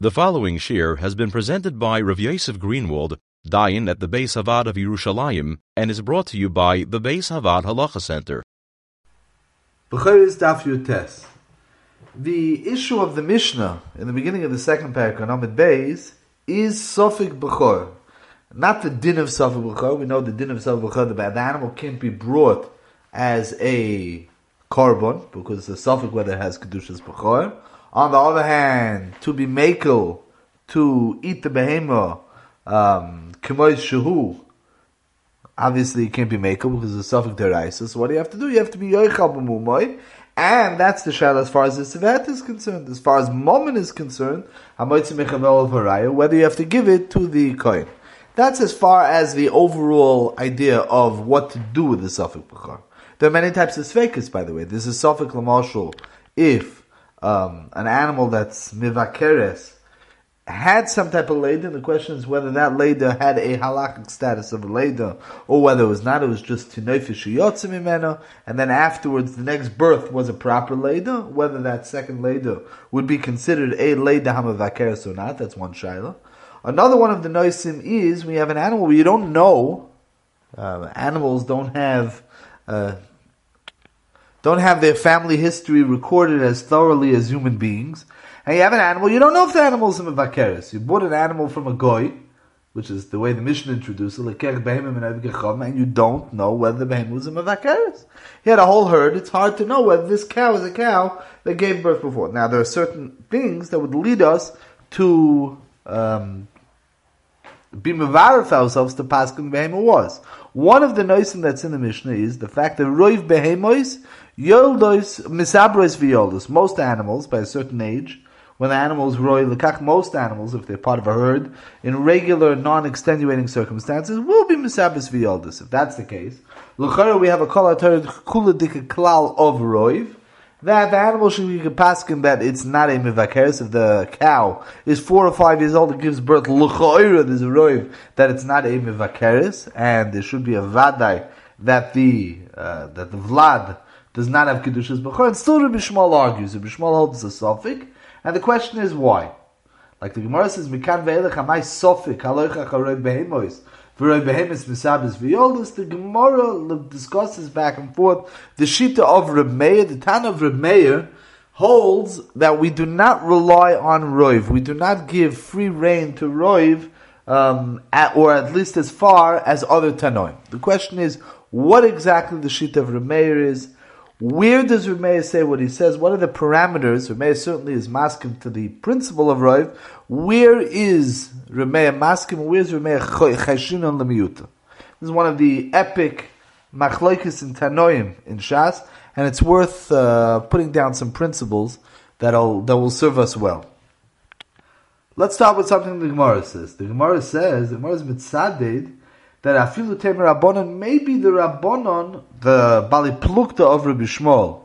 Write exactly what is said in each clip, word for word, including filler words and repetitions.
The following shir has been presented by Rav Yosef Greenwald, Dayan at the Beis Havad of Yerushalayim, and is brought to you by the Beis Havad Halacha Center. B'choros Daf Yutes. The issue of the Mishnah in the beginning of the second paragraph, Amud Beis, is Sofik B'chor. Not the din of Sofik B'chor. We know the din of Sofik B'chor, the animal can't be brought as a korban, because the Sofik whether it has Kedushas B'chor. On the other hand, to be makel, to eat the behemah, um, k'mois shehu, obviously it can't be makel because it's a Sofik Deraisa. So what do you have to do? You have to be yoichal b'mumoy, and that's the shayla as far as the sevet is concerned. As far as moment is concerned, hamoitzi mechavel of haraya, whether you have to give it to the kohen. That's as far as the overall idea of what to do with the Sofik B'chor. There are many types of sveikas, by the way. There's a Sofik l'mashal if Um, an animal that's mivakeres had some type of leda. The question is whether that leda had a halakhic status of a leda, or whether it was not. It was just tinayfish yotze mimena, and then afterwards the next birth was a proper leda. Whether that second leda would be considered a leda hamivakeres or not, that's one shaila. Another one of the noisim is we have an animal where you don't know. Uh, animals don't have. Uh, don't have their family history recorded as thoroughly as human beings, and you have an animal, you don't know if the animal is a mevakeres. You bought an animal from a goy, which is the way the Mishnah introduced it, and you don't know whether the behem was a mevakeres. He had a whole herd, it's hard to know whether this cow is a cow that gave birth before. Now, there are certain things that would lead us to um, be mevaref ourselves to paskin behemah was. One of the noisim that's in the Mishnah is the fact that roiv behemois yoldos misabros v'yoldos. Most animals, by a certain age, when the animals roy lekach, most animals, if they're part of a herd, in regular, non-extenuating circumstances, will be misabros v'yoldos. If that's the case, l'chara we have a kol haTorah kula dika klal of roiv, that the animal should be paskin that it's not a mivakeres. If the cow is four or five years old and gives birth, l'cha'ira, there's a roiv that it's not a mivakeres, and there should be a vadai that the uh, that the vlad does not have kedushas b'chor. And still, Rabbi Shmuel argues. Rabbi Shmuel holds a sofik, and the question is why. Like the Gemara says, "Mikan ve'elech hamay sofik haloicha charoy behemois." The Gemara discusses back and forth the Shita of Reb Meir. The Tana of Reb Meir holds that we do not rely on Roiv. We do not give free rein to Roiv, um, at, or at least as far as other Tanoim. The question is, what exactly the Shita of Reb Meir is? Where does Reb Meir say what he says? What are the parameters? Reb Meir certainly is masking to the principle of Roiv. Where is Reb Meir masking? Where is Reb Meir chayshin on the miyuta? This is one of the epic machlokes in Tanoim in Shas, and it's worth uh, putting down some principles that'll that will serve us well. Let's start with something the Gemara says. The Gemara says, the Gemara is mitzaded, that afilu temer rabbanon, maybe the rabbanon, the bali plukta of Rabbi Shmuel,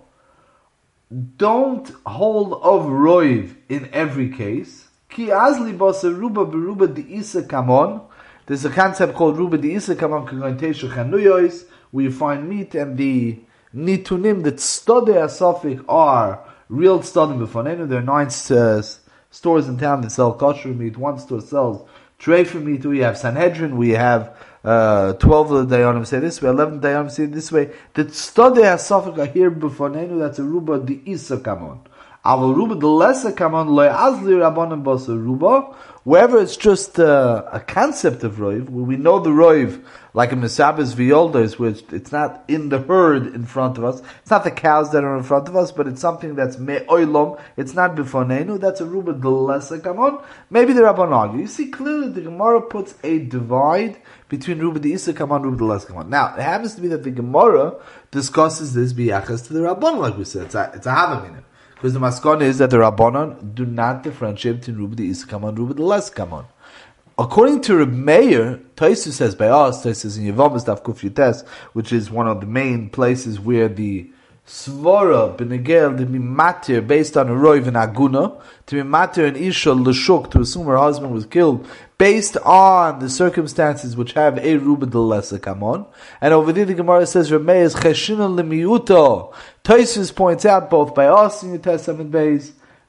don't hold of roiv in every case. Ki azli basa ruba beruba di isa kamon. There's a concept called ruba di isa kamon k'gointeshu chanuyois, where you find meat and the nitunim that stode asofik are real stodim b'fonenu. There are nine uh, stores in town that sell kosher meat. One store sells treif meat. We have Sanhedrin. We have Uh, twelve of the Dayanim say this way, eleven Dayanim say this way. The Tztodei HaSofik are here b'fonenu, that's a Ruba the Isa Kamon. Aval Ruba the Lesser Kamon, Lo Azli Rabbanim Basa Ruba. Wherever it's just uh, a concept of Roiv, where we know the Roiv, like a Mesabes V'yoldos, which it's not in the herd in front of us, it's not the cows that are in front of us, but it's something that's Me'oilom, it's not b'fonenu, that's a Ruba the Lesser Kamon. Maybe the Rabban argue. You see clearly the Gemara puts a divide between Ruba the Isa Kaman, Ruba the Lesser Kaman. Now, it happens to be that the Gemara discusses this biyachas to the Rabbanon, like we said. It's a, it's a Havamina. Because the Maskon is that the Rabbanon do not differentiate between Ruba the Isa Kaman and Ruba the Lesser Kaman. According to Reb Meir, Taisu says by us, Taisu says in Yevamis Daf Kuf Yutes, which is one of the main places where the Svara b'negel to be matir based on a roiv and aguna, to be matir and isha l'shuk, to assume her husband was killed based on the circumstances which have a ruba de lesser kamon. And over there the Gemara says Rameh is cheshina l'miyuto. Tosfos points out both by us in the Testament base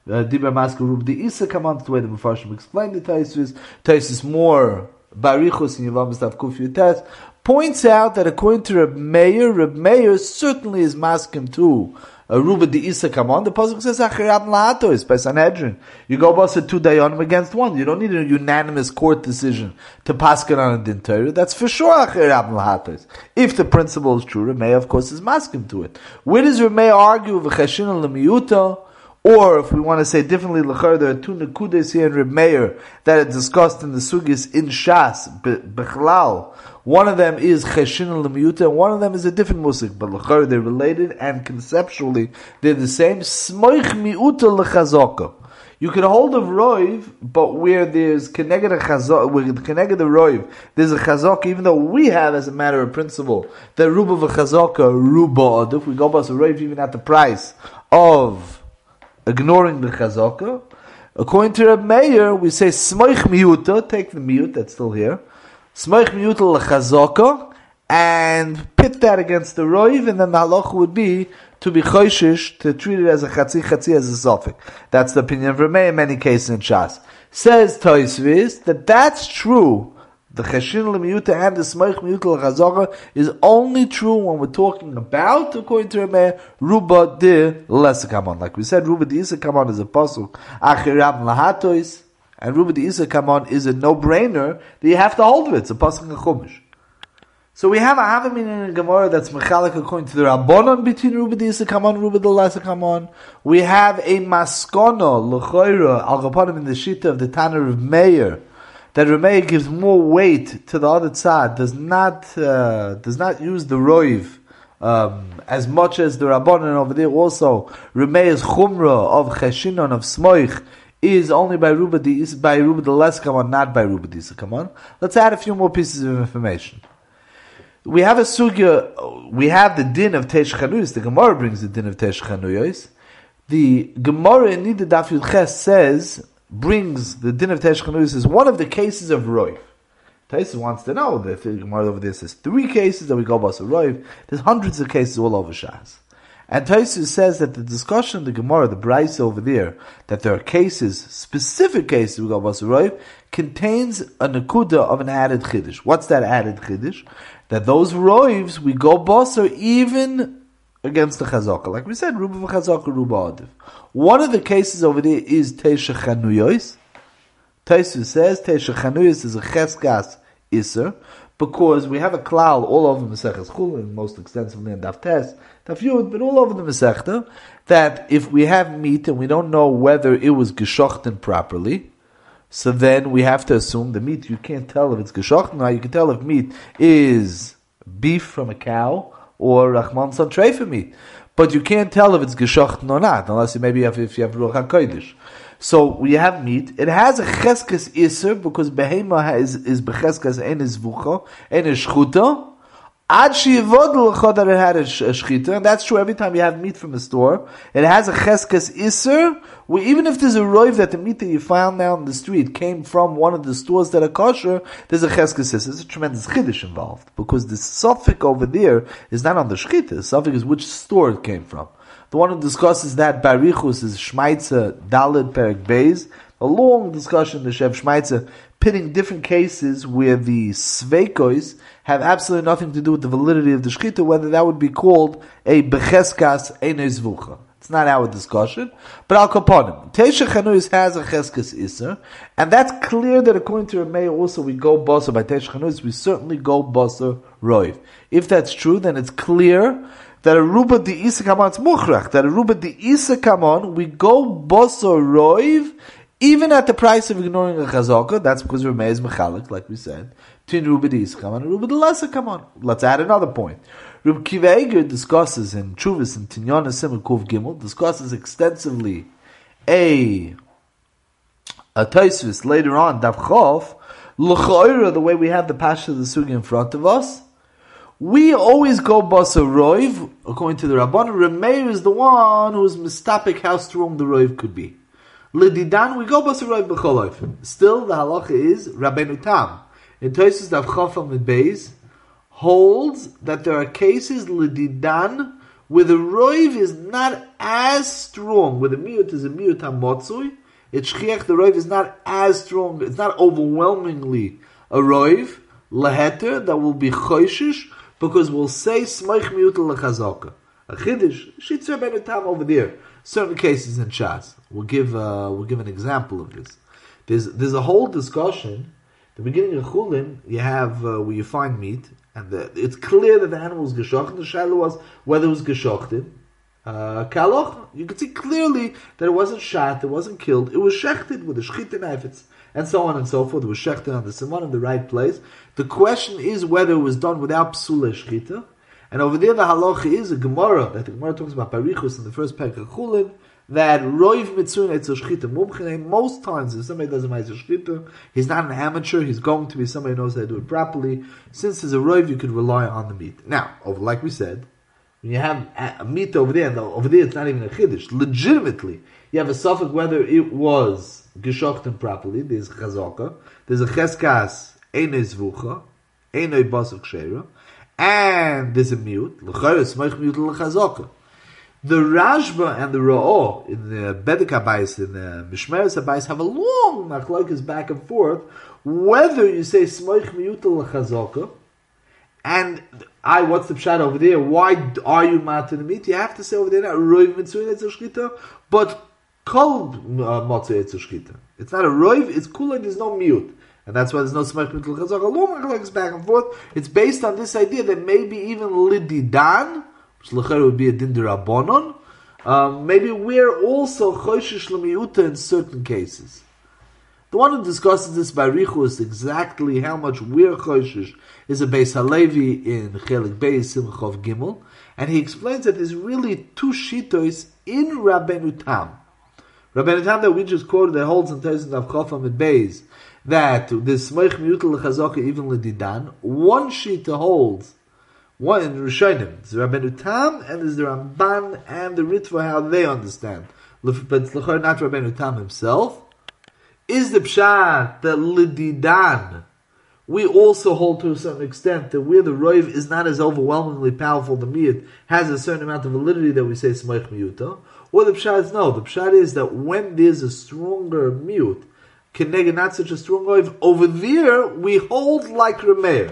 Diber Masker Rub the Isa Kaman, the way the Mepharshim explained the Taisus. Taisus more Barichus in Yavam Stav Kufi Tes points out that according to Reb Meir, Reb Meir certainly is maskim too. Uh, Ruba the Isa Kaman, the pasuk says Achirab Lahatos by Sanhedrin. You go bust two dayanim against one. You don't need a unanimous court decision to paskin on a din Torah. That's for sure Achirab Lahatos. If the principle is true, Reb Meir of course is maskim to it. Where does Reb Meir argue v'cheshin l'miyuta? Or if we want to say differently, l'char, there are two nekudes here in Reb Meir that are discussed in the sugis in Shas b'chlal. One of them is cheshin l'miyuta, and one of them is a different musik. But l'char, they're related, and conceptually they're the same. Smoich miuta l'chazaka. You can hold of roiv, but where there's keneged a chazak, where keneged the roiv, there's a chazaka. Even though we have, as a matter of principle, that ruba v'chazaka ruba. If we go bust a roiv, even at the price of ignoring the chazaka, according to Reb Meir, we say smoich miuta. Take the miut that's still here. Smoich miuta l'chazaka, and pit that against the roiv, and then the halacha would be to be choishish, to treat it as a chatzi, chatzi as a sofik. That's the opinion of Reb Meir in many cases in Shas. Says Tosfos that that's true. The cheshin l'miyuta and the smoich miuta l'chazaka is only true when we're talking about, according to Reb Meir, ruba de l'esakamon. Like we said, ruba de isakamon is a pasuk achirab lahatois, and ruba de isakamon is a no-brainer that you have to hold of it. It's a pasuk in Chumash. So we have a Havamin in a Gemara that's mechalik according to the Rabbanon between Ruba de Isakamon and Ruba de Lesakamon. We have a Maskono, L'choira, Al-Gaponim in the Shita of the Tanner of Meir, that Reb Meir gives more weight to the other tzad, does not, uh, does not use the Roiv, um, as much as the Rabbanon over there also. Reb Meir's Chumrah of Cheshinon, of Smoich, is only by Ruba de, by Ruba de Lesakamon, not by Ruba de Isakamon. Let's add a few more pieces of information. We have a sugya, we have the din of Tesh Chanuyos, the Gemara brings the din of Tesh Chanuyos. The Gemara in Nida Daf Yud Ches says, brings the din of Tesh Chanuyos as one of the cases of Roiv. Taisus wants to know, that the Gemara over there says three cases that we go about Roiv, there's hundreds of cases all over Shas. And Taisus says that the discussion of the Gemara, the Braisa over there, that there are cases, specific cases we go about Roiv, contains a nekuda of an added chiddush. What's that added chiddush? That those roivs, we go basar even against the chazaka. Like we said, ruba v'chazaka, ruba adif. One of the cases over there is Teisha Chanuyos. Taisus says Teisha Chanuyos is a cheskas iser, because we have a klal all over Maseches Chulin, most extensively in Daf Tes, Daf Yud, but all over the Masechta, that if we have meat and we don't know whether it was geshochten properly, so then we have to assume the meat, you can't tell if it's geshochten. Now you can tell if meat is beef from a cow or Rahman San Treifa meat. But you can't tell if it's geshochten or not, unless you maybe have, if you have Ruach HaKodesh. So we have meat. It has a cheskes iser, because behema is, is becheskes en is vucha, en is shchuta. Ad sheyivod l'cha that it had a shchita, and that's true every time you have meat from a store. It has a cheskes iser, where even if there's a roiv that the meat that you found now in the street came from one of the stores that are kosher, there's a cheskes iser. There's a tremendous chiddush involved, because the suffix over there is not on the shchita. The suffix is which store it came from. The one who discusses that Barichus is Shmaitza Daled Perek Beis. A long discussion, the Shev Shmaitza, pitting different cases where the Sveikois have absolutely nothing to do with the validity of the Shchita, whether that would be called a Becheskas Einez Vucha. It's not our discussion. But Al Kaponim, Teisha Chanuyos has a Cheskas Isser, and that's clear that according to Rameh also we go Basar by Teisha Chanuyos, we certainly go Basar Roiv. If that's true, then it's clear that a Ruba di Isa Kamon, it's Muchrach, that a Ruba di Isa Kamon, we go Basar Roiv, even at the price of ignoring a Chazaka. That's because Rameh is Mechalik, like we said, between Ruba di Isa Kamon and Ruba di Lesa Kamon. Let's add another point. Reb Kiva Eger discusses in Chuvas and Tinyana Simon Kuv Gimel, discusses extensively a a Tosfos later on, Daf Chof, L'chaira, the way we have the Pasha of the Sugi in front of us. We always go Basar Roiv, according to the Rabbanon. Rameir is the one who is mistapik how strong the Roiv could be. L'didan, we go Basar Roiv b'choloif. Still, the halacha is Rabbeinu Tam. In Tosfos Daf Chof Amud Beis, holds that there are cases L'didan where the roiv is not as strong, where the miut is a miut hamotzui, it's shchiach, the roiv is not as strong, it's not overwhelmingly a roiv, leheter, that will be choishish, because we'll say smoich miut lechazaka. A chiddush, Shitzer ben Tam over there, certain cases in Shas. We'll give, uh, we'll give an example of this. There's, there's a whole discussion. The beginning of Chulin, you have uh, where you find meat, and the, it's clear that the animal was geshochten. The shaila was whether it was geshochten. Uh, Kaloch, you can see clearly that it wasn't shot, it wasn't killed, it was shechted with a shchita knife, and so on and so forth. It was shechted on the simon in the right place. The question is whether it was done without psula shchita. And over there, the halacha is a Gemara that the Gemara talks about Parichus in the first parak of Chulin, that roiv mitzun etzel shchita mumchine. Most times, if somebody does a ma'aser shchita, he's not an amateur. He's going to be somebody who knows how to do it properly. Since there's a roiv, you could rely on the meat. Now, over like we said, when you have a meat over there, and over there it's not even a chiddush. Legitimately, you have a suffix whether it was geshochten properly. There's chazaka. There's a cheskas einay zvucha, einay basuk sheira. And there's a mute. The Rashba and the Ra'ah in the Bedek Habayis, in the Mishmeres Habayis, have a long machlokes back and forth whether you say Smoich Miyut L'Chazaka, and I, what's the pshat over there? Why are you mat to the meat? You have to say over there, Roiv Mitzvah Etzel Shchita, but Kol Motzah Etzel Shchita. It's not a Roiv, it's Kula, there's no mute. And that's why there's no smach mitul chazaka. Long machlokes back and forth. It's based on this idea that maybe even lididan, which l'cher would be a din d'Rabbanon, um, maybe we're also choishish l'miuta in certain cases. The one who discusses this by Richus exactly how much we're choishish is a Beis Halevi in Chelik Beis Simchov Gimel, and he explains that there's really two shitos in Rabbeinu Tam. Rabbeinu Tam that we just quoted that holds in Tezin of Chofam and Beis, that the smoich miutel lechazaka even ledidan, one shita holds, one in Rishonim, there's Rabbeinu Tam and there's the Ramban and the Ritva, how they understand. But it's not Rabbeinu Tam himself. Is the pshat that ledidan, we also hold to a certain extent that where the roiv is not as overwhelmingly powerful, the miyut has a certain amount of validity that we say smoich miuta, or the pshat is no. The pshat is that when there's a stronger miyut, Kenega, not such a strong oiv. Over there, we hold like Remeir.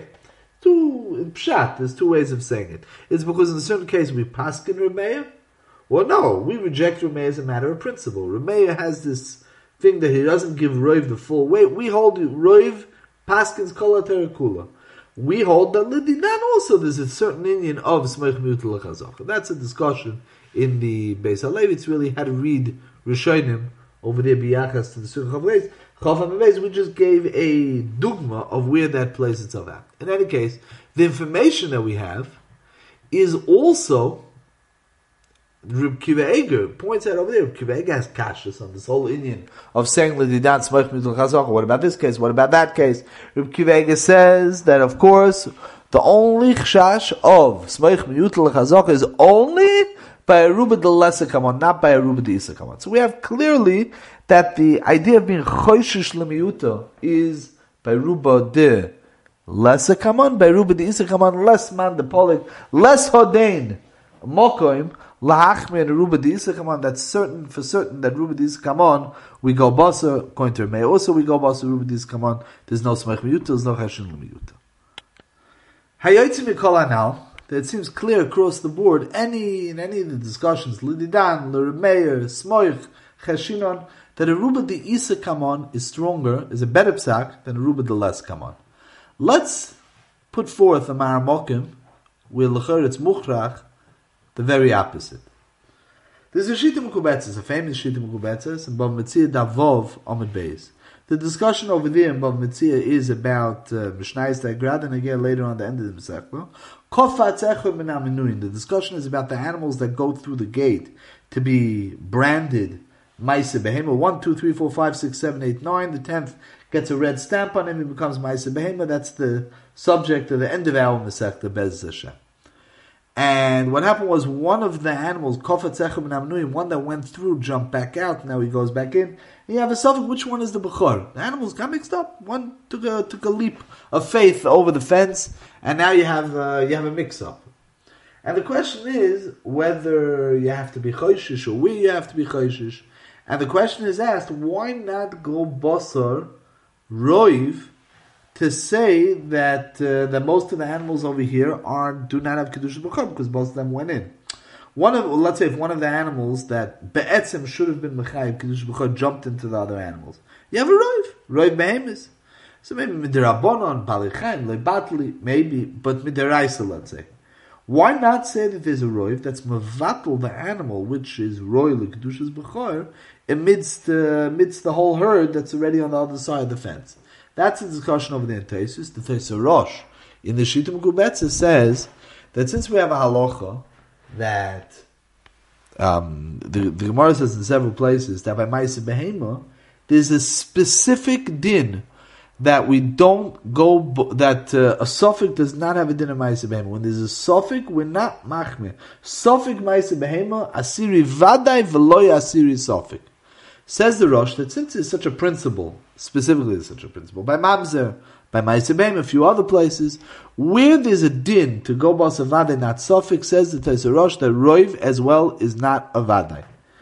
Two pshat. There's two ways of saying it. It's because in a certain case we paskin Remeir, or no, we reject Remeir as a matter of principle. Remeir has this thing that he doesn't give Roiv the full weight. We hold Roiv paskins kol terakula. We hold that lidinan also there's a certain Indian of smoich miutel lechazaka. That's a discussion in the Beis Halevi. It's really how to read Rishonim over there biyachas to the Sukkah Chavleis. We just gave a dogma of where that plays itself out. In any case, the information that we have is also Reb Kiva Eger points out over there. Reb Kiva Eger has kashas on this whole Indian of saying l'didan smoich mitul chazaka. What about this case? What about that case? Reb Kiva Eger says that of course the only chashash of smoich mitul chazaka is only by a ruba de lesser kamon, not by a ruba de isa kamon. So we have clearly that the idea of being choishish lemiyuta is by ruba de lesser kamon, by ruba de isa kamon, less man de polik, less hodain mokoim lahachme and ruba de isa kamon. That's certain for certain that ruba de isa kamon we go basa going to May. Also we go basa ruba de isa kamon. There's no smech miyuta, there's no cheshin lemiyuta. Hayotzim yikola now. That it seems clear across the board, any in any of the discussions, Lididan, L'Remeir, Smoich, Cheshinon, that a Ruba de Isa Kamon is stronger, is a better psak than a Ruba de Les Kamon. Let's put forth a Maramokim, where L'cher it's Muchrach, the very opposite. There's a Shita Mekubetzes, a famous Shita Mekubetzes, and Bav Metzia Davov Amid Beis. The discussion over there in Bav Metzia is about Mishnayis uh, Daigrad, and again later on the end of the Masechta. The discussion is about the animals that go through the gate to be branded Maisa Behema. One, two, three, four, five, six, seven, eight, nine. The tenth gets a red stamp on him, he becomes Maisa Behema. That's the subject of the end of our Masechta Bez Hashem. And what happened was one of the animals, one that went through, jumped back out, now he goes back in. You have a suffix, which one is the Bechor? The animals got mixed up. One took a took a leap of faith over the fence, and now you have uh, you have a mix-up. And the question is whether you have to be choishish or where you have to be choishish. And the question is asked, why not go basar roiv to say that uh, that most of the animals over here are do not have kedusha b'chor because most of them went in. One of well, let's say if one of the animals that be'etzim should have been mechayiv kedusha b'chor jumped into the other animals, you have a roiv, roiv behemis. So maybe midirabonon, balichaim, lebatli, maybe, but midiraisa, let's say. Why not say that there's a roiv that's mevatel the animal, which is roiv l'kedushas b'chor, amidst, uh, amidst the whole herd that's already on the other side of the fence? That's the discussion over there in Taisus. The Taisus Rosh in the Shita Mekubetza says that since we have a halacha that um, the, the Gemara says in several places that by Ma'aseh Behema there's a specific din that we don't go, that uh, a suffix does not have a din of Ma'aseh Behema. When there's a suffix, we're not machmir. Suffix Ma'aseh Behema, asiri vadai v'loy asiri suffix. Says the Rosh that since there's such a principle, specifically there's such a principle, by Mamzer, by Ma'aseh Behema, a few other places, where there's a din to go bas a vadai, not suffix, says the Taisus Rosh that roiv as well is not a vadai.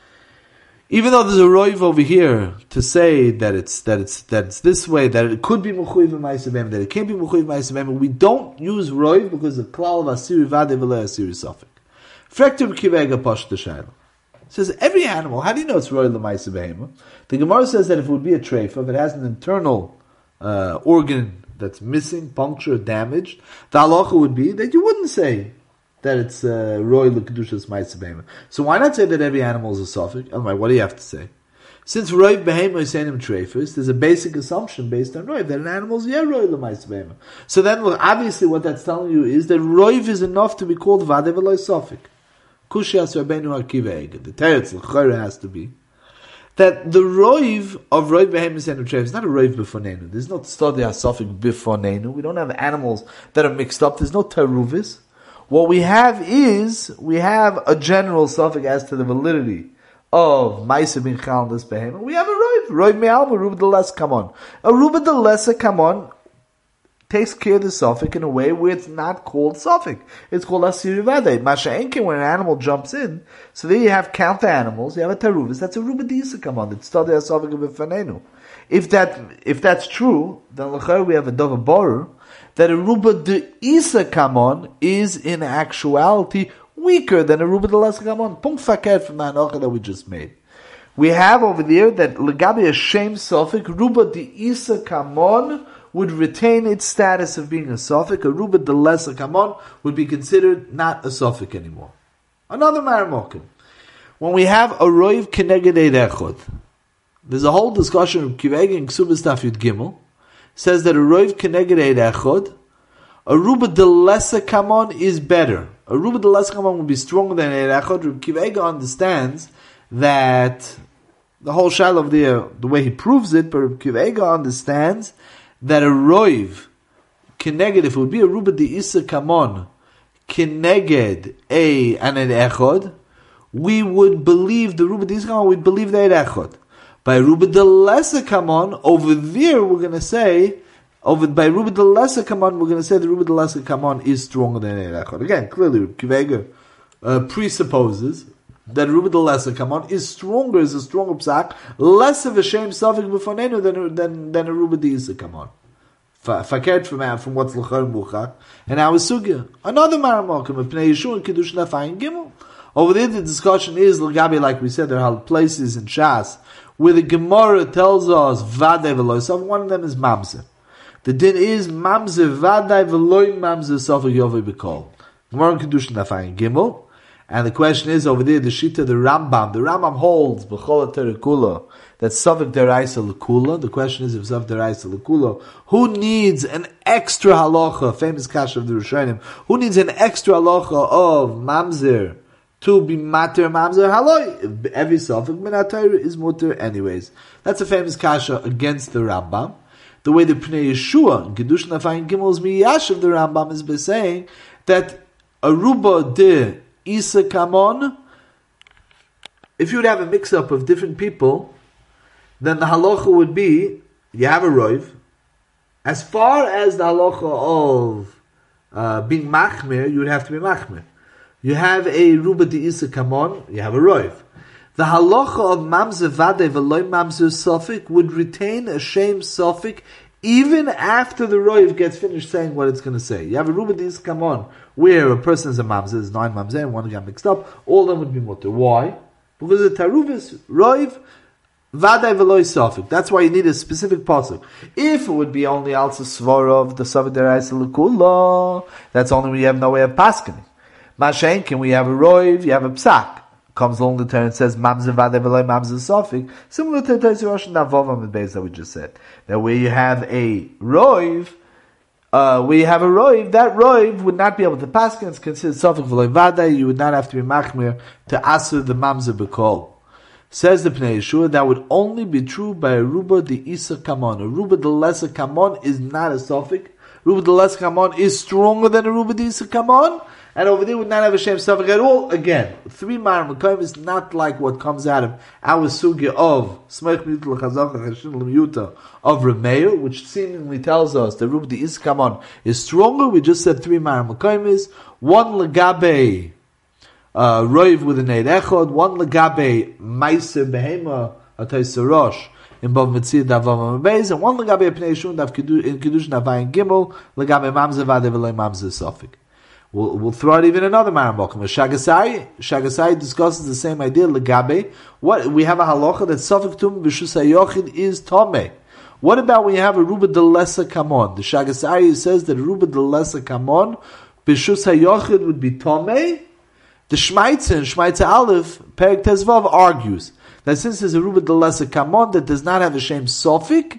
Even though there's a roiv over here to say that it's that it's that it's this way, that it could be mechuyev in Ma'aseh Behema, that it can't be mechuyev in Ma'aseh Behema, we don't use roiv because the klal of asiri vadei v'lo asiri suffix. Frekter b'kivega posh t'shayla. Says every animal. How do you know it's roiv l'Ma'aseh Behema? The Gemara says that if it would be a treifa, if it has an internal uh, organ that's missing, punctured, damaged, the halacha would be that you wouldn't say that it's uh, roiv l'kedushas Ma'aseh Behema. So why not say that every animal is a suffix? Otherwise, what do you have to say? Since roiv behema is saying him treifas, there's a basic assumption based on roiv that an animal is yeah roiv l'Ma'aseh Behema. So then, well, obviously, what that's telling you is that roiv is enough to be called vadei v'lo suffix. Kushias Rabbeinu Akiveg. The teretz l'chayra has to be that the roiv of roiv behemis and treif is not a roiv b'fonenu. There's no study asofik b'fonenu. We don't have animals that are mixed up. There's no teruvis. What we have is we have a general suffix as to the validity of Ma'aseh bin Chal this behema. We have a roiv, roiv me'alma, ruba de lesa kamon. A ruba de lesa kamon takes care of the suffix in a way where it's not called suffix. It's called asiri vadei. Masha'enkin, when an animal jumps in, so there you have count the animals, you have a teruvis, that's a ruba d'isa kamon. It's study a suffix of b'fanenu. If that, if that's true, then l'chayr we have a davar borer, that a ruba d'isa kamon is in actuality weaker than a ruba d'lesa kamon. Punkt fakir from the hanocha that we just made. We have over there that legabi a shame suffix, ruba d'isa kamon would retain its status of being a suffix. A ruba de lesa kamon would be considered not a suffix anymore. Another maramokim. When we have a roiv keneged echod, there's a whole discussion of kiveg and ksubas tafyud gimel, says that a roiv keneged echod, a ruba de lesa kamon is better. A ruba de lesa kamon would be stronger than an echod. Kiveg understands that the whole shal of the the way he proves it, but kiveg understands that a roiv keneged, if it would be a ruba de isa kamon keneged a and an echod, we would believe the ruba de isa kamon, we'd believe that echod. By ruba de lesa kamon, over there we're going to say, over by ruba de lesa kamon, we're going to say the ruba de lesa kamon is stronger than an echod. Again, clearly, Kivega uh, presupposes that ruba de lesa kamon is stronger, is a stronger psak, less of a shame suffix b'fonenu than than than a ruba de isa kamon. Fakert from from what's l'char muchak, and our sugya another maramokim of pnei yeshua and kiddush nafayin gimel. Over there, the discussion is l'gabi, like we said, there are places in Shas where the Gemara tells us vadei v'loy suffix. One of them is mamzer. The din is mamzer vadei v'loy mamzer suffix yovei b'kol. Gemara and kiddush nafayin gimel. And the question is over there, the Shita, the Rambam. The Rambam holds b'chol terekula that suffix deraisa lekula. The question is if suffix deraisa lekula, who needs an extra halacha? Famous kasha of the Rishonim. Who needs an extra halacha of mamzer to be mater mamzer haloi? Every suffix minatayr is muter anyways. That's a famous kasha against the Rambam. The way the Pnei Yeshua in Kiddush Nafayin Gimel's miyash of the Rambam is by saying that a ruba de Isa Kamon, if you would have a mix-up of different people, then the halacha would be, you have a roiv, as far as the halacha of uh, being machmir, you would have to be machmir. You have a ruba de isa kamon, you have a roiv. The halacha of mamzer vade v'loy mamzer sofik would retain a shame sofik even after the roiv gets finished saying what it's going to say. You have a ruba de isa kamon where a person is a mamzer, there's nine mamzer and one got mixed up, all of them would be mutter. Why? Because the taruvis, roiv, vade v'loy sofik. That's why you need a specific pasuk. If it would be only alsa svarov, the sofik deraisa l'kula, that's only when you have no way of paskening. Mashenkin, we have a roiv, you have a psak. Comes along the turn and says, mamzer vade v'loy mamzer sofik. Similar to the Tetzir Rosh Navav on the base that we just said. That where you have a roiv, uh, where you have a roiv, that roiv would not be able to pasken, it's considered sofik v'loy vade, you would not have to be machmir to asur the mamzer b'kol. Says the Pnei Yeshua, that would only be true by a ruba de isa kamon. A ruba de lesser kamon is not a sofik. Ruba de lesser kamon is stronger than a ruba de isa kamon. And over there would not have a shem suffix at all. Again, three mar mekayim is not like what comes out of our sugya of smoich miyuta l'chazaka chashin l'miyuta of Remeir, which seemingly tells us that ruba de isa kamon is stronger. We just said three mar mekayim is one legabe uh, roiv with an eid echod, one legabe meiser behema atayser rosh in Bav Mitzir Davav Amabez, and one legabe pnei shun dav in Kiddush Navayin Gimel legabe mamzer vade v'loy mamzer sofik. We'll, we'll throw out even another Marambokim. Shagasai, Shagasai discusses the same idea. Legabe, what we have a halacha that sofik tum b'shus hayochid is tomei. What about when you have a ruba de lesa kamon? The Shagasai says that ruba de lesa kamon b'shus hayochid would be tomei. The Shmaitzer, Shmaitzer Aleph, Perek Tezvav argues that since there's a ruba de lesa kamon that does not have a shem sofik,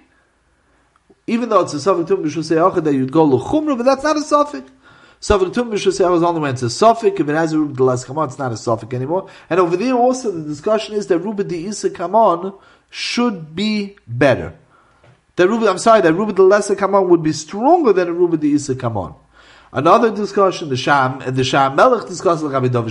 even though it's a sofik tum b'shus hayochid that you'd go l'chumra, but that's not a sofik. Sofik tum b'shus hayochid is only when it's a sofik. If it has a ruba de lesa kamon, it's not a sofik anymore. And over there also the discussion is that ruba de isa kamon should be better. The ruba, I'm sorry, that ruba de lesa kamon would be stronger than a ruba de isa kamon. Another discussion, the Sham, the Sham Melech discusses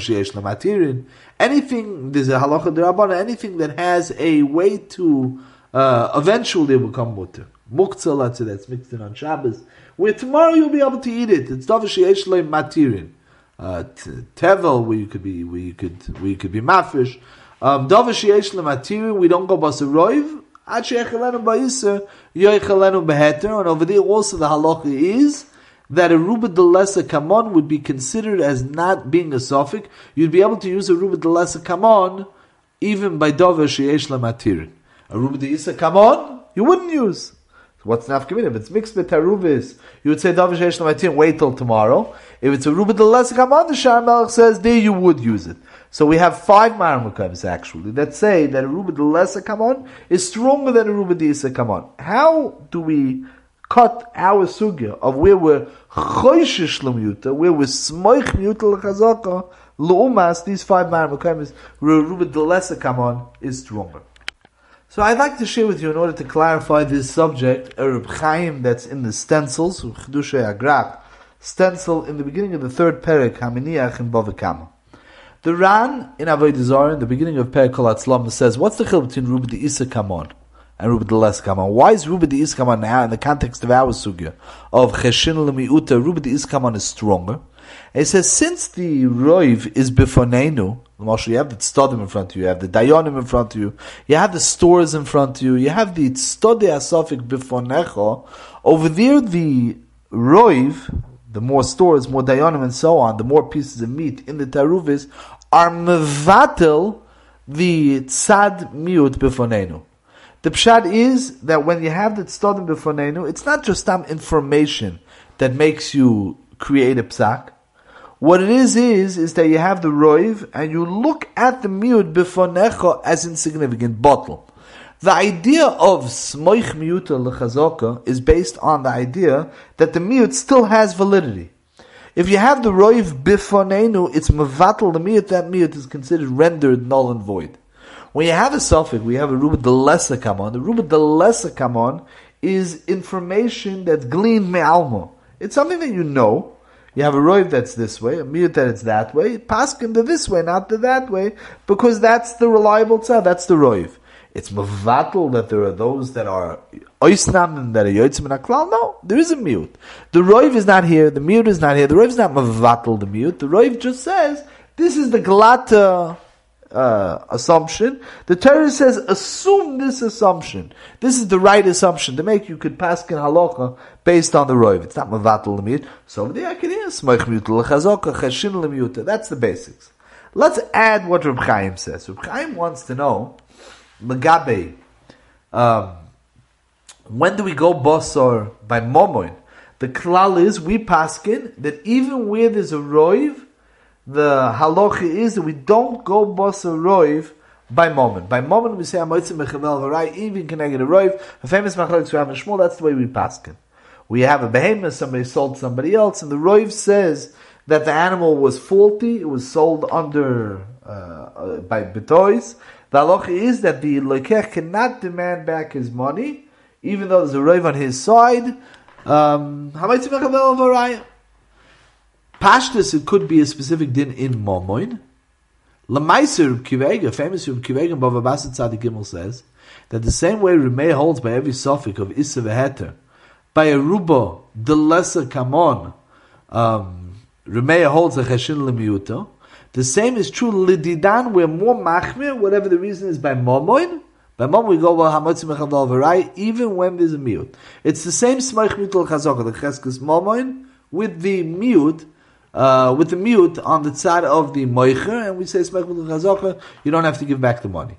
anything, there's a halacha derabana, anything that has a way to uh, eventually become mutter. Muktzah, let's say that's mixed in on Shabbos, where tomorrow you'll be able to eat it. It's davar sheyesh lo matirin. Uh, tevel, where you could be, where you could, where you could be mafish. Um, davar sheyesh lo matirin, we don't go basaroiv. Ad sheyechalenu ba'isa, yoyechalenu beheter. And over there also the halacha is that a ruba de lesa kamon would be considered as not being a sofik. You'd be able to use a ruba de lesa kamon even by davar sheyesh lo matirin. A ruba de isa kamon you wouldn't use. What's nafkamina? If it's mixed with taruvis, you would say davar sheyesh lo matirin, wait till tomorrow. If it's a ruba de lesa kamon, the Shar Melech says there you would use it. So we have five maramukavs actually that say that a ruba de lesa kamon is stronger than a ruba de isa kamon. How do we cut our sugya of where we're choishish l'miyuta, where we're smoich miyuta l'chazaka, l'umas, these five maramukavs, where a ruba de lesa kamon is stronger. So I'd like to share with you, in order to clarify this subject, a Reb Chaim that's in the stencils, Chedushay Agrak, stencil in the beginning of the third Perek, Haminiach in Bava Kama. The Ran in Avodah Zarah, in the beginning of Perek Kol Hatzlam, says, what's the chiluk between Ruba de Isa Kamon and Ruba de Lesa Kamon? Why is Ruba de Isa Kamon now, in the context of our sugya, of Cheshin L'mi'uta, Ruba de Isa Kamon is stronger? It says, since the Roiv is Bifonenu, you have the Tzodim in front of you, you have the Dayanim in front of you, you have the stores in front of you, you have the Tzodei Asofik Bifonecho. Over there, the Roiv, the more stores, more Dayanim and so on, the more pieces of meat in the Taruvis, are Mevatel, the Tzad Miut Bifonenu. The Pshat is that when you have the Tzodim Bifonenu, it's not just some information that makes you create a psak. What it is, is, is that you have the roiv, and you look at the miut bifonecha as insignificant bottle. The idea of smoich miuta lechazaka is based on the idea that the miut still has validity. If you have the roiv bifonenu, it's mevatel the miut, that miut is considered rendered null and void. When you have a suffix, we have a ruba de lesa kamon. The ruba de lesa kamon is information that's gleaned me'alma. It's something that you know. You have a roiv that's this way, a miut that it's that way, paskin to this way, not to that way, because that's the reliable tzad, that's the roiv. It's mevatel that there are those that are oisnam and that are yotzim and aklal. No, there is a miut. The roiv is not here, the miut is not here, the roiv is not mevatel the miut, the roiv just says This is the Galata uh, assumption. The Torah says, assume this assumption. This is the right assumption to make you could pass in halacha based on the roiv. It's not mavatal l'miyut. So over there I can hear smoich miyut l'chazaka cheshin l'miyut. That's the basics. Let's add what Reb Chaim says. Reb Chaim wants to know, Magabe, um, when do we go basar by momoin? The klal is, we paskin, that even where there's a roiv, the halacha is that we don't go basar roiv by moment. By moment we say, Amoitzim mechavel v'rai, even connected a roiv, a famous machlokes Rav and Shmuel, that's the way we paskin. We have a behemoth, somebody sold somebody else, and the roiv says that the animal was faulty, it was sold under, uh, uh, by betois. The halacha is that the lokech cannot demand back his money, even though there's a roiv on his side. Um, Pashtus, it could be a specific din in Momoin. Lamaiser Reb Kivega, famous Reb Kivega in Bava Basra Tzadik Gimel says that the same way Remei holds by every suffix of Issa v'Heter, by a Ruba, the lesser Kamon, um, Remei holds a Cheshin L'Miyuto. The same is true Lididan, where more Machmir, whatever the reason is, by Momoin. By mom we go well hamotzi mechavdal v'rai, even when there's a miut. It's the same smoich miyut l'chazaka, the cheskes momoin, with the miut, uh, with the miut on the side of the moicher, and we say smoich miyut l'chazaka, you don't have to give back the money.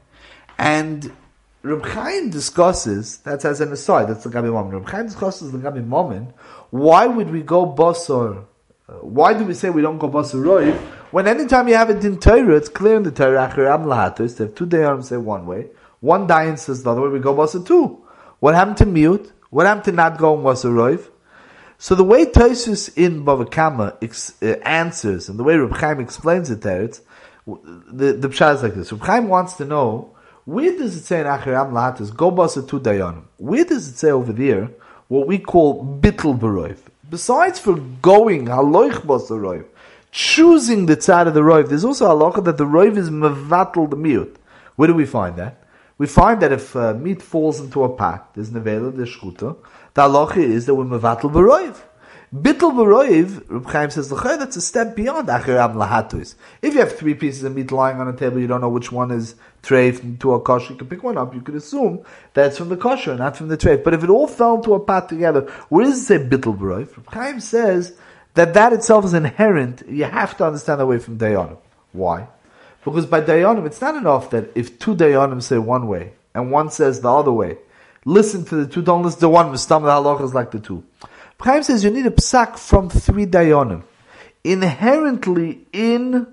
And Reb Chaim discusses, that's as an aside, that's the Gabi Momin. Reb Chaim discusses the Gabi Momin, why would we go basar, uh, why do we say we don't go basar roiv, when anytime you have a din Torah, it's clear in the Torah, achiram lahatos, they have two dayanim say one way, one dayan says the other way, we go basar two. What happened to mute? What happened to not going basar roiv? So the way Tosfos in Bava Kama ex- uh, answers, and the way Reb Chaim explains it there, it's, the, the pshat is like this. Reb Chaim wants to know, where does it say in Achiram Lahatis, go basar two dayanim? Where does it say over there, what we call bittul b'roiv? Besides for going haloich basar roiv, choosing the tzad of the roiv, there's also halacha that the roiv is mevatel the miut. Where do we find that? We find that if uh, meat falls into a pot, there's nevela, there's shchuta, the halacha is that we're mevatel b'roiv. Bittul b'roiv, Reb Chaim says, that's a step beyond achiram lahatus. If you have three pieces of meat lying on a table, you don't know which one is treif to a kosher, you can pick one up, you could assume that it's from the kosher, not from the treif. But if it all fell into a pot together, where does it say bittul b'roiv? Reb Chaim says that that itself is inherent, you have to understand that way from dayanim. Why? Because by dayanim, it's not enough that if two dayanim say one way, and one says the other way, listen to the two, don't listen to one, Mistam the halacha is like the two. Chaim says you need a psak from three dayanim. Inherently in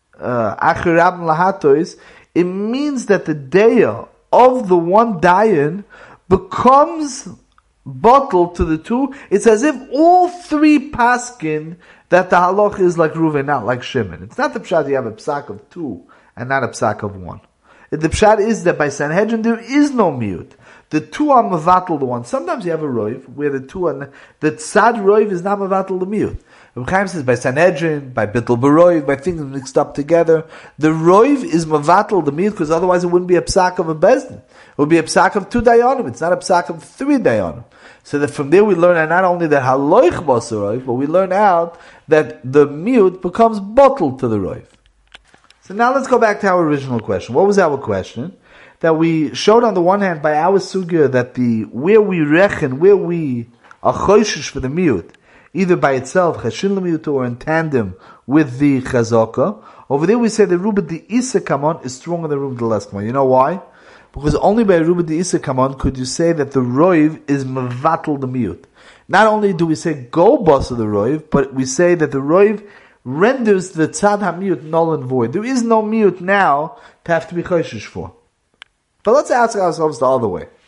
achiram lahatois, it means that the daya of the one dayan becomes bottled to the two. It's as if all three paskin that the halacha is like Reuven, not like Shimon. It's not the pshat you have a psak of two and not a psak of one. The pshat is that by Sanhedrin there is no miut. The two are mevatel the one. Sometimes you have a roiv where the two are, the tzad roiv is not mevatel the miut. Reb Chaim says by Sanhedrin, by bittul b'roiv, by things mixed up together, the roiv is mevatel the miut because otherwise it wouldn't be a psak of a bezdin. It would be a psak of two dayanim. It's not a psak of three dayanim. So that from there we learn out not only that haloich basar roiv, but we learn out that the miut becomes bottled to the roiv. So now let's go back to our original question. What was our question? That we showed on the one hand by our sugya that the where we rechen, where we are choishish for the miut, either by itself, cheshin l'miut, or in tandem with the chazaka. Over there we say the ruba the isa kamon is stronger than ruba the less kamon. You know why? Because only by ruba the isa kamon could you say that the roiv is mevatel the miut. Not only do we say go boss of the roiv, but we say that the roiv renders the tzad ha-miut null and void. There is no miut now to have to be choishish for. But let's ask ourselves the other way.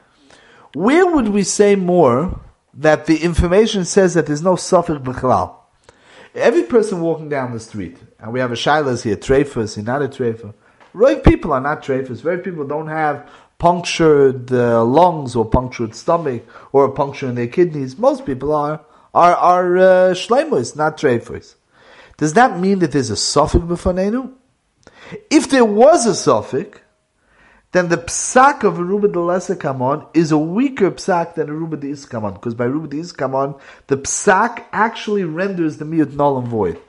Where would we say more that the information says that there's no suffix b'chalal? Every person walking down the street, and we have a shaylas here, treifas, not a treifa. Right people are not treifas. Very people don't have punctured uh, lungs or punctured stomach or a puncture in their kidneys. Most people are are are uh, shleimus, not treifas. Does that mean that there's a suffix b'fanenu? If there was a suffix, then the psak of Aruba de Lesser Kamon is a weaker psak than Aruba de Iskamon, because by Aruba de Iskamon, the psak actually renders the miut null and void.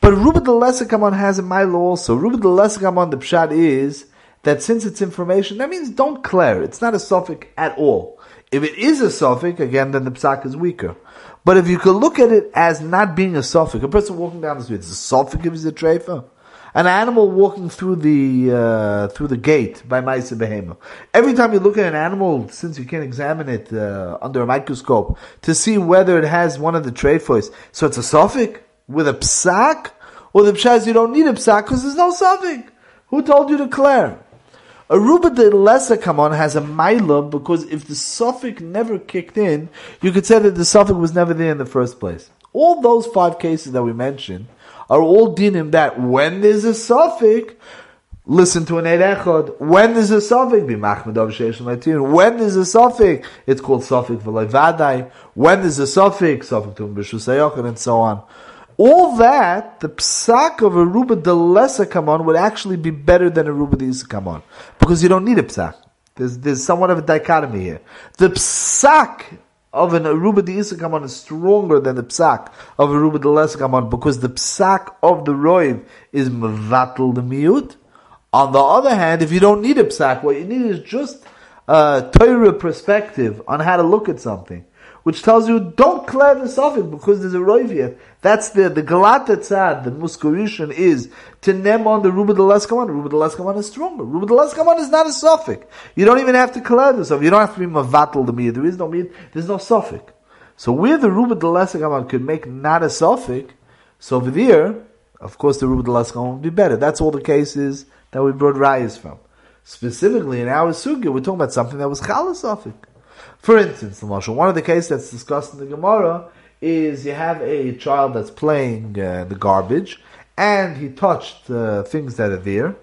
But Ruba de Lesakamon has a milo also. Ruba de Lesakamon, the pshat is that since it's information, that means don't declare. It's not a suffix at all. If it is a suffix, again, then the psak is weaker. But if you could look at it as not being a suffix, a person walking down the street, it's a suffix if he's a treifa. An animal walking through the uh, through the gate by Ma'aseh Behema. Every time you look at an animal, since you can't examine it uh, under a microscope to see whether it has one of the treifos, so it's a suffix with a psak, or the pshat is you don't need a psak because there's no suffix. Who told you to declare? A Ruba de Lesakamon has a maila because if the suffix never kicked in, you could say that the suffix was never there in the first place. All those five cases that we mentioned are all dinim that when there's a suffix, listen to an Eid Echad. When there's a suffix, be machmed av sheish l'matir. When there's a suffix, it's called suffix v'loi vadai. When there's a suffix, suffix to b'shus hayochid, and so on. All that, the psak of a Ruba de Lesakamon would actually be better than a Ruba de Isakamon. Because you don't need a psak. There's, there's somewhat of a dichotomy here. The psak of an Aruba de Isakamon is stronger than the psak of a Aruba de Lesakamon because the psak of the Roiv is mevatel the miut. On the other hand, if you don't need a psak, what you need is just a Torah perspective on how to look at something, which tells you don't declare the suffix because there's a Roiv here. That's the, the Galata Tzad, the Muskurishan is to nem on the Ruba de Lesakamon. Ruba de Lesakamon is stronger. Ruba de Lesakamon is not a suffix. You don't even have to declare the suffix. You don't have to be mavatal the miyad. There is no miyad. There's no suffix. So where the Ruba de Lesakamon could make not a suffix, so over there, of course the Ruba de Lesakamon would be better. That's all the cases that we brought rayas from. Specifically in our sugya, we're talking about something that was chala suffix. For instance, one of the cases that's discussed in the Gemara is you have a child that's playing uh, the garbage, and he touched uh, things that are there.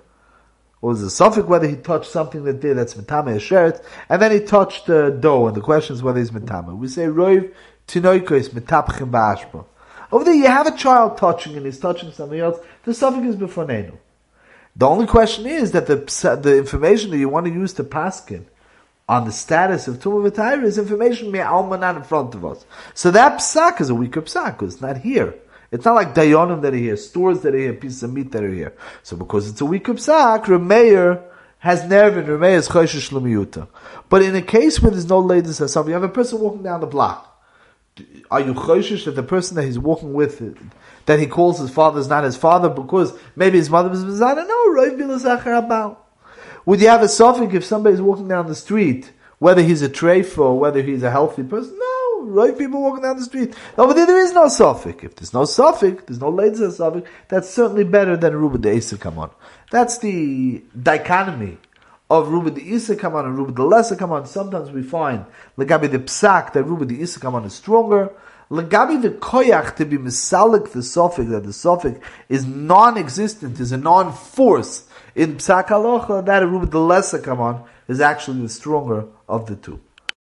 Or is a suffix whether he touched something that there that's metame a shirt, and then he touched uh, dough, and the question is whether he's metame. We say roiv tinoiko is metapchim ba'ashpa. Over there, you have a child touching, and he's touching something else. The suffix is befonenu. The only question is that the the information that you want to use to paskin on the status of Tumah V'Tayra is information me'alma not in front of us. So that psak is a weaker psak, because it's not here. It's not like dayonim that are here, stores that are here, pieces of meat that are here. So because it's a weaker psak, Rameir has nerve and Rameir is choishish l'miyuta. But in a case where there's no ladies or something, you have a person walking down the block. Are you choishish that the person that he's walking with, that he calls his father is not his father because maybe his mother was mizana? No, roiv bilazachar abal. Would you have a suffix if somebody's walking down the street, whether he's a treif or whether he's a healthy person? No, right? People walking down the street. Over there, there is no suffix. If there's no suffix, there's no later suffix, that's certainly better than Ruba de Isakamon. That's the dichotomy of Ruba de Isakamon and Ruba de Lesakamon. Sometimes we find, Lagabi the psak, that Ruba de Isakamon is stronger. Lagabi the koyach, to be misalik the suffix, that the suffix is non-existent, is a non-force. In Psak Halacha, that Ruba de Lesakamon is actually the stronger of the two.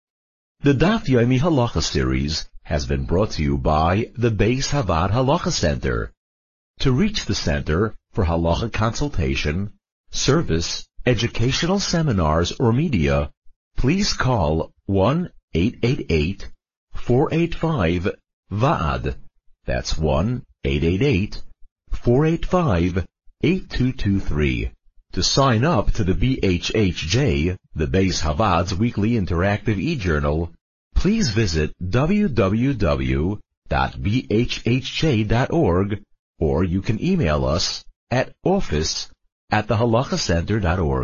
The Daf Yomi Halacha series has been brought to you by the Beis Havad Halacha Center. To reach the center for halacha consultation, service, educational seminars, or media, please call one eight eight eight, four eight five, V A D. That's one eight eight eight, four eight five, eight two two three. To sign up to the B H H J, the Beis Havad's weekly interactive e-journal, please visit w w w dot b h h j dot org, or you can email us at office at the halacha center dot org.